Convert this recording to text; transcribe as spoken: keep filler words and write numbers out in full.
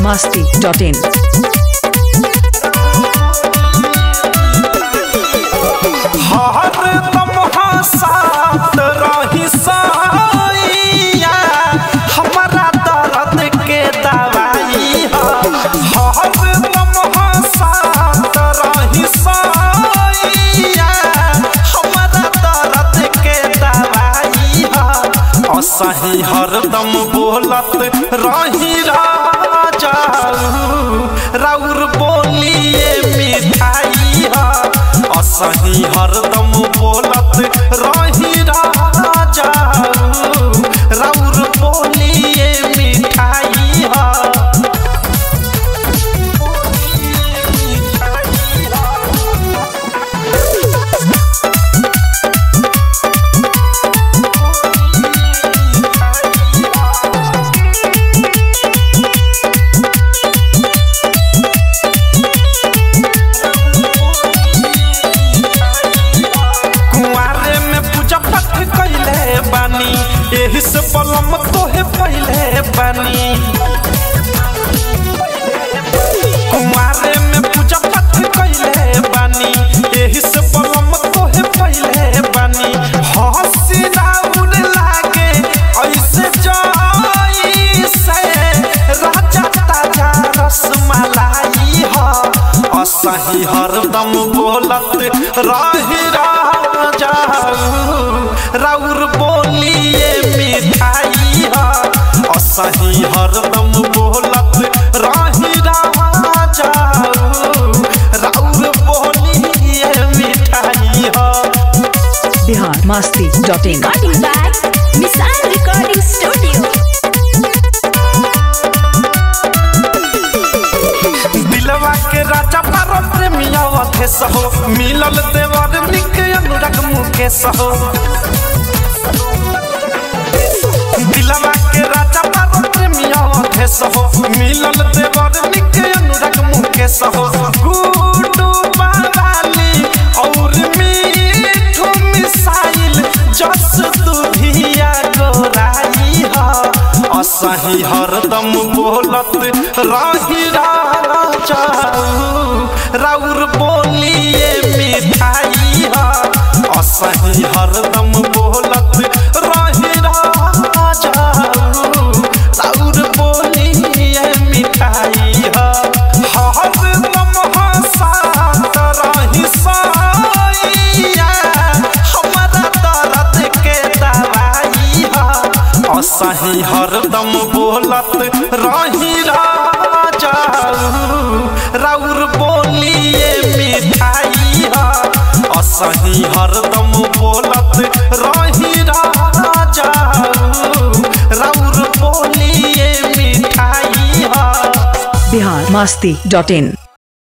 masti dot in. हरदम हंसात रही सैया हमारा दर्द के दवाई हरदम हंसात रही सैया हमारा दर्द के दवाई असही हरदम बोलत रही राजा राउर बोलिए मिठाई असही हरदम बोलत रही राजा राउर बोलिए मिठाई एही से पलम तोहे पहले बानी कुमारे में पूजा पाठ कइले बानी एही से पलम तोहे पहले बानी हंसी राउर लागे ऐसे जाई से राजा ताजा रसमलाई ह असही हरदम बोलत रही राजा राउर बोलिए मिठाई असही हरदम बोलत रही राजा राउर बोलिए मिठाई Bihar masti dot in. Recording by Missile Recording Studio. दिलवा के राजा पारो प्रेमिया थे सहो मिलल देवर निक अनुराग मुकेश हो दिलवा के राजा पारो प्रेमिया थे सहो मिलल देवर निक अनुराग मुकेश हो गुडू बावाली और मीठू मिसाइल जस दुधिया गोराई ह असही हरदम बोलत रही राजा राउर बोलिए मिठाई असही हरदम बोलत रही राजा राउर बोलिए मिठाई हरदम हंसात रही सैया हमारा दर्द के दवाई असही हरदम बोलत रही राजा राउर बोलिए मिठाई असही हरदम बोलत रही राजा राउर बोलिए मिठाई Bihar masti dot in.